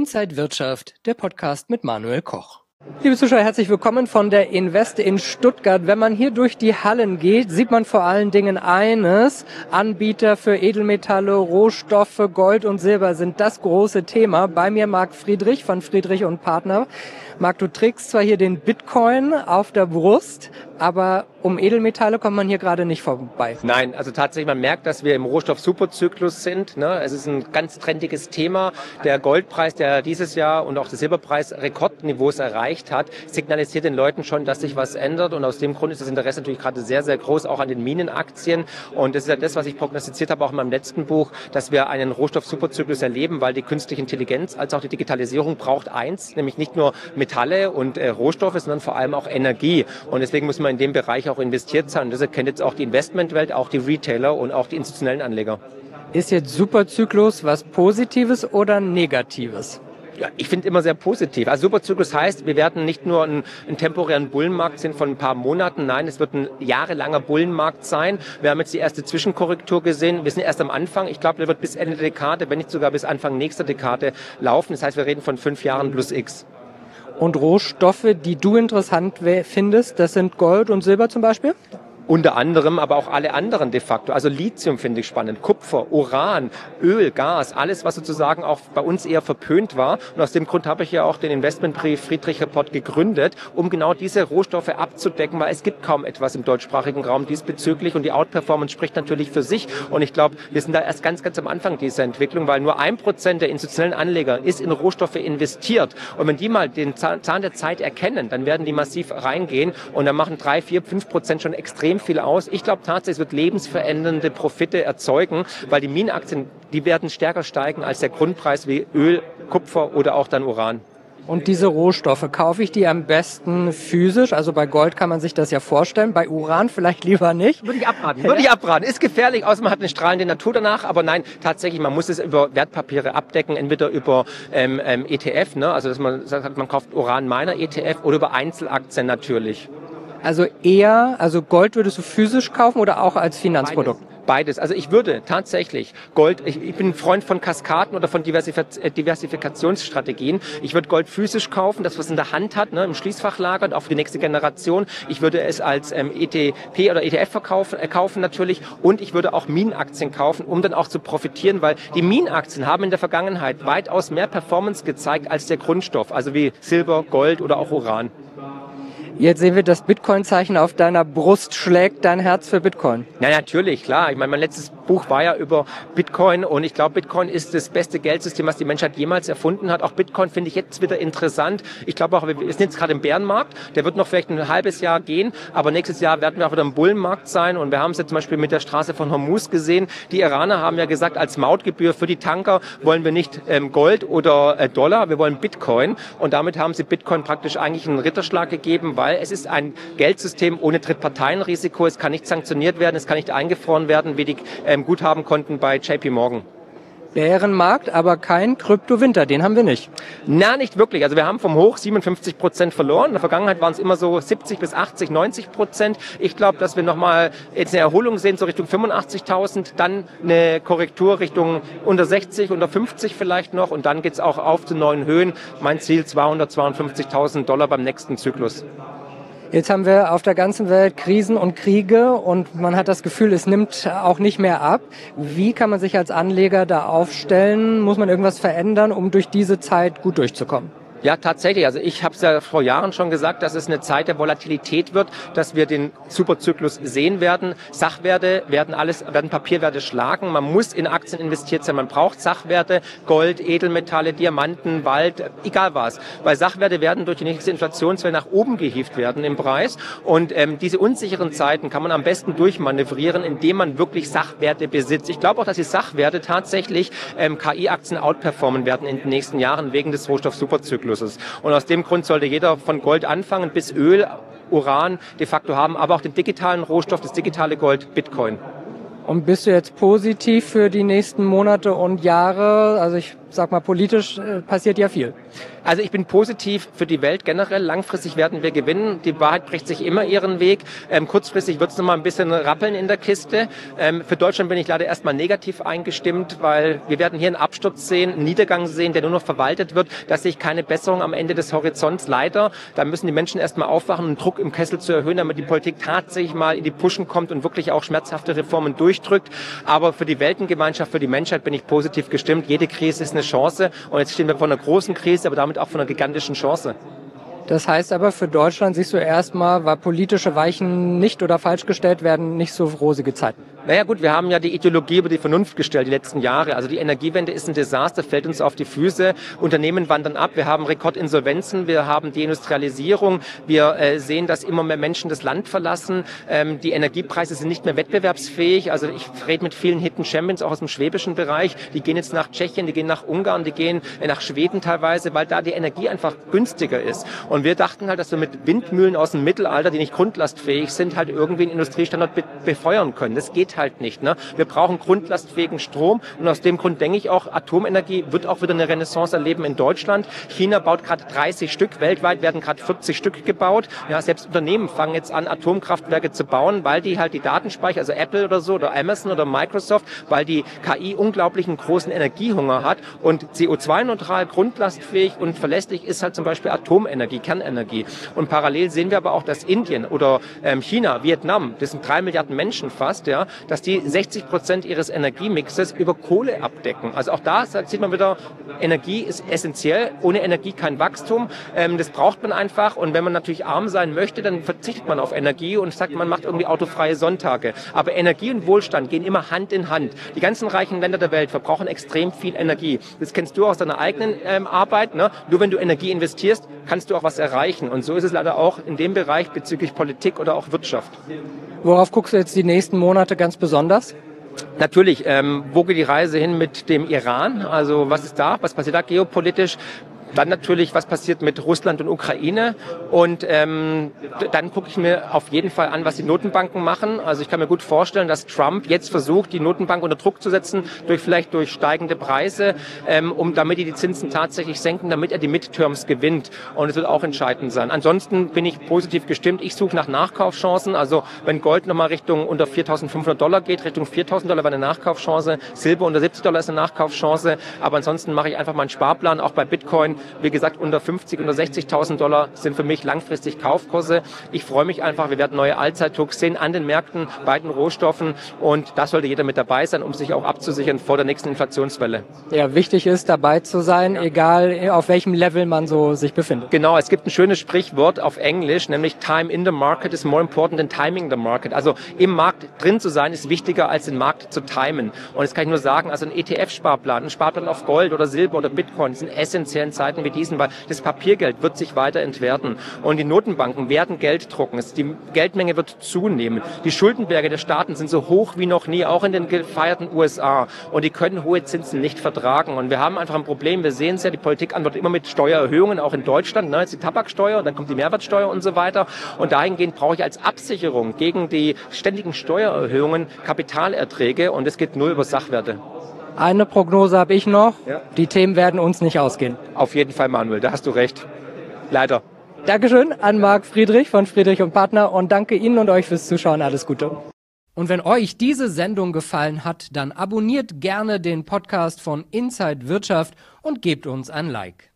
Inside Wirtschaft, der Podcast mit Manuel Koch. Liebe Zuschauer, herzlich willkommen von der Invest in Stuttgart. Wenn man hier durch die Hallen geht, sieht man vor allen Dingen eines: Anbieter für Edelmetalle, Rohstoffe, Gold und Silber sind das große Thema. Bei mir Marc Friedrich von Friedrich & Partner. Marc, du trägst zwar hier den Bitcoin auf der Brust, aber um Edelmetalle kommt man hier gerade nicht vorbei. Nein, also tatsächlich, man merkt, dass wir im Rohstoff-Superzyklus sind. Es ist ein ganz trendiges Thema. Der Goldpreis, der dieses Jahr und auch der Silberpreis Rekordniveaus erreicht hat, signalisiert den Leuten schon, dass sich was ändert. Und aus dem Grund ist das Interesse natürlich gerade sehr, sehr groß, auch an den Minenaktien. Und das ist ja das, was ich prognostiziert habe, auch in meinem letzten Buch, dass wir einen Rohstoff-Superzyklus erleben, weil die künstliche Intelligenz als auch die Digitalisierung braucht eins, nämlich nicht nur Metalle und Rohstoffe, sondern vor allem auch Energie. Und deswegen muss man in dem Bereich auch investiert sein. Und das erkennt jetzt auch die Investmentwelt, auch die Retailer und auch die institutionellen Anleger. Ist jetzt Superzyklus was Positives oder Negatives? Ja, ich finde immer sehr positiv. Also Superzyklus heißt, wir werden nicht nur einen temporären Bullenmarkt sehen von ein paar Monaten, nein, es wird ein jahrelanger Bullenmarkt sein. Wir haben jetzt die erste Zwischenkorrektur gesehen. Wir sind erst am Anfang. Ich glaube, der wird bis Ende der Dekade, wenn nicht sogar bis Anfang nächster Dekade laufen. Das heißt, wir reden von 5 Jahren plus X. Und Rohstoffe, die du interessant findest, das sind Gold und Silber zum Beispiel? Unter anderem, aber auch alle anderen de facto. Also Lithium finde ich spannend, Kupfer, Uran, Öl, Gas, alles, was sozusagen auch bei uns eher verpönt war. Und aus dem Grund habe ich ja auch den Investmentbrief Friedrich Report gegründet, um genau diese Rohstoffe abzudecken, weil es gibt kaum etwas im deutschsprachigen Raum diesbezüglich und die Outperformance spricht natürlich für sich. Und ich glaube, wir sind da erst ganz, ganz am Anfang dieser Entwicklung, weil nur 1% der institutionellen Anleger ist in Rohstoffe investiert. Und wenn die mal den Zahn der Zeit erkennen, dann werden die massiv reingehen und dann machen 3, 4, 5% schon extrem viel aus. Ich glaube tatsächlich, es wird lebensverändernde Profite erzeugen, weil die Minenaktien, die werden stärker steigen als der Grundpreis wie Öl, Kupfer oder auch dann Uran. Und diese Rohstoffe, kaufe ich die am besten physisch? Also bei Gold kann man sich das ja vorstellen, bei Uran vielleicht lieber nicht. Würde ich abraten. Ist gefährlich, außer man hat eine strahlende Natur danach. Aber nein, tatsächlich, man muss es über Wertpapiere abdecken, entweder über ETF, also dass man sagt, man kauft Uran-Miner-ETF oder über Einzelaktien natürlich. Also Gold würdest du physisch kaufen oder auch als Finanzprodukt? Beides. Also ich würde tatsächlich Gold, ich bin ein Freund von Kaskaden oder von Diversifikationsstrategien. Ich würde Gold physisch kaufen, das was in der Hand hat, im Schließfachlager und auch für die nächste Generation. Ich würde es als ETP oder ETF kaufen natürlich und ich würde auch Minenaktien kaufen, um dann auch zu profitieren, weil die Minenaktien haben in der Vergangenheit weitaus mehr Performance gezeigt als der Grundstoff, also wie Silber, Gold oder auch Uran. Jetzt sehen wir das Bitcoin-Zeichen auf deiner Brust. Schlägt dein Herz für Bitcoin? Ja, natürlich, klar. Ich meine, mein letztes Buch war ja über Bitcoin und ich glaube, Bitcoin ist das beste Geldsystem, was die Menschheit jemals erfunden hat. Auch Bitcoin finde ich jetzt wieder interessant. Ich glaube auch, wir sind jetzt gerade im Bärenmarkt. Der wird noch vielleicht ein halbes Jahr gehen, aber nächstes Jahr werden wir auch wieder im Bullenmarkt sein und wir haben es jetzt zum Beispiel mit der Straße von Hormuz gesehen. Die Iraner haben ja gesagt, als Mautgebühr für die Tanker wollen wir nicht Gold oder Dollar, wir wollen Bitcoin und damit haben sie Bitcoin praktisch eigentlich einen Ritterschlag gegeben, weil es ist ein Geldsystem ohne Drittparteienrisiko. Es kann nicht sanktioniert werden, es kann nicht eingefroren werden, wie die Guthabenkonten bei JP Morgan. Bärenmarkt, aber kein Kryptowinter, den haben wir nicht. Na, nicht wirklich. Also wir haben vom Hoch 57% verloren. In der Vergangenheit waren es immer so 70 bis 80, 90%. Ich glaube, dass wir nochmal jetzt eine Erholung sehen, so Richtung 85.000, dann eine Korrektur Richtung unter 60, unter 50 vielleicht noch und dann geht's auch auf zu neuen Höhen. Mein Ziel $252.000 beim nächsten Zyklus. Jetzt haben wir auf der ganzen Welt Krisen und Kriege und man hat das Gefühl, es nimmt auch nicht mehr ab. Wie kann man sich als Anleger da aufstellen? Muss man irgendwas verändern, um durch diese Zeit gut durchzukommen? Ja, tatsächlich. Also ich habe es ja vor Jahren schon gesagt, dass es eine Zeit der Volatilität wird, dass wir den Superzyklus sehen werden. Sachwerte werden Papierwerte schlagen. Man muss in Aktien investiert sein. Man braucht Sachwerte, Gold, Edelmetalle, Diamanten, Wald, egal was. Weil Sachwerte werden durch die nächste Inflationswelle nach oben gehievt werden im Preis. Und diese unsicheren Zeiten kann man am besten durchmanövrieren, indem man wirklich Sachwerte besitzt. Ich glaube auch, dass die Sachwerte tatsächlich KI-Aktien outperformen werden in den nächsten Jahren wegen des Rohstoff-Superzyklus. Und aus dem Grund sollte jeder von Gold anfangen bis Öl, Uran de facto haben, aber auch den digitalen Rohstoff, das digitale Gold, Bitcoin. Und bist du jetzt positiv für die nächsten Monate und Jahre? Also ich sag mal, politisch passiert ja viel. Also ich bin positiv für die Welt generell. Langfristig werden wir gewinnen. Die Wahrheit bricht sich immer ihren Weg. Kurzfristig wird es noch mal ein bisschen rappeln in der Kiste. Für Deutschland bin ich leider erstmal negativ eingestimmt, weil wir werden hier einen Absturz sehen, einen Niedergang sehen, der nur noch verwaltet wird. Da sehe ich keine Besserung am Ende des Horizonts. Leider, da müssen die Menschen erstmal aufwachen, um den Druck im Kessel zu erhöhen, damit die Politik tatsächlich mal in die Puschen kommt und wirklich auch schmerzhafte Reformen durchdrückt. Aber für die Weltengemeinschaft, für die Menschheit bin ich positiv gestimmt. Jede Krise ist eine Chance. Und jetzt stehen wir vor einer großen Krise, aber damit auch von einer gigantischen Chance. Das heißt aber, für Deutschland siehst du erstmal, weil politische Weichen nicht oder falsch gestellt werden, nicht so rosige Zeiten. Naja gut, wir haben ja die Ideologie über die Vernunft gestellt die letzten Jahre. Also die Energiewende ist ein Desaster, fällt uns auf die Füße. Unternehmen wandern ab, wir haben Rekordinsolvenzen, wir haben Deindustrialisierung. Wir sehen, dass immer mehr Menschen das Land verlassen. Die Energiepreise sind nicht mehr wettbewerbsfähig. Also ich rede mit vielen Hidden Champions auch aus dem schwäbischen Bereich. Die gehen jetzt nach Tschechien, die gehen nach Ungarn, die gehen nach Schweden teilweise, weil da die Energie einfach günstiger ist. Und wir dachten halt, dass wir mit Windmühlen aus dem Mittelalter, die nicht grundlastfähig sind, halt irgendwie einen Industriestandort befeuern können. Das geht halt nicht. Ne? Wir brauchen grundlastfähigen Strom und aus dem Grund denke ich auch, Atomenergie wird auch wieder eine Renaissance erleben in Deutschland. China baut gerade 30 Stück, weltweit werden gerade 40 Stück gebaut. Ja, selbst Unternehmen fangen jetzt an, Atomkraftwerke zu bauen, weil die halt die Datenspeicher, also Apple oder so oder Amazon oder Microsoft, weil die KI unglaublichen großen Energiehunger hat und CO2-neutral, grundlastfähig und verlässlich ist halt zum Beispiel Atomenergie, Kernenergie. Und parallel sehen wir aber auch, dass Indien oder China, Vietnam, das sind 3 Milliarden Menschen fast, ja, dass die 60% ihres Energiemixes über Kohle abdecken. Also auch da sieht man wieder, Energie ist essentiell, ohne Energie kein Wachstum. Das braucht man einfach und wenn man natürlich arm sein möchte, dann verzichtet man auf Energie und sagt, man macht irgendwie autofreie Sonntage. Aber Energie und Wohlstand gehen immer Hand in Hand. Die ganzen reichen Länder der Welt verbrauchen extrem viel Energie. Das kennst du aus deiner eigenen Arbeit. Ne? Nur wenn du Energie investierst, kannst du auch was erreichen. Und so ist es leider auch in dem Bereich bezüglich Politik oder auch Wirtschaft. Worauf guckst du jetzt die nächsten Monate ganz besonders? Natürlich, wo geht die Reise hin mit dem Iran? Also was ist da? Was passiert da geopolitisch? Dann natürlich, was passiert mit Russland und Ukraine. Und dann gucke ich mir auf jeden Fall an, was die Notenbanken machen. Also ich kann mir gut vorstellen, dass Trump jetzt versucht, die Notenbank unter Druck zu setzen, vielleicht durch steigende Preise, damit die Zinsen tatsächlich senken, damit er die Midterms gewinnt. Und es wird auch entscheidend sein. Ansonsten bin ich positiv gestimmt. Ich suche nach Nachkaufchancen. Also wenn Gold nochmal Richtung unter $4.500 geht, Richtung $4.000 wäre eine Nachkaufchance. Silber unter $70 ist eine Nachkaufchance. Aber ansonsten mache ich einfach meinen Sparplan, auch bei Bitcoin. Wie gesagt, unter 50.000, unter $60.000 sind für mich langfristig Kaufkurse. Ich freue mich einfach, wir werden neue Allzeithochs sehen an den Märkten, bei den Rohstoffen und da sollte jeder mit dabei sein, um sich auch abzusichern vor der nächsten Inflationswelle. Ja, wichtig ist, dabei zu sein, egal auf welchem Level man so sich befindet. Genau, es gibt ein schönes Sprichwort auf Englisch, nämlich Time in the market is more important than timing the market. Also im Markt drin zu sein, ist wichtiger als den Markt zu timen. Und das kann ich nur sagen, also ein ETF-Sparplan, ein Sparplan auf Gold oder Silber oder Bitcoin sind essentiellen Zeiten wie diesen, weil das Papiergeld wird sich weiter entwerten und die Notenbanken werden Geld drucken. Die Geldmenge wird zunehmen. Die Schuldenberge der Staaten sind so hoch wie noch nie, auch in den gefeierten USA und die können hohe Zinsen nicht vertragen und wir haben einfach ein Problem. Wir sehen es ja, die Politik antwortet immer mit Steuererhöhungen, auch in Deutschland, ne? Jetzt die Tabaksteuer, dann kommt die Mehrwertsteuer und so weiter und dahingehend brauche ich als Absicherung gegen die ständigen Steuererhöhungen Kapitalerträge und es geht nur über Sachwerte. Eine Prognose habe ich noch. Ja. Die Themen werden uns nicht ausgehen. Auf jeden Fall, Manuel, da hast du recht. Leider. Dankeschön an Marc Friedrich von Friedrich & Partner und danke Ihnen und euch fürs Zuschauen. Alles Gute. Und wenn euch diese Sendung gefallen hat, dann abonniert gerne den Podcast von Inside Wirtschaft und gebt uns ein Like.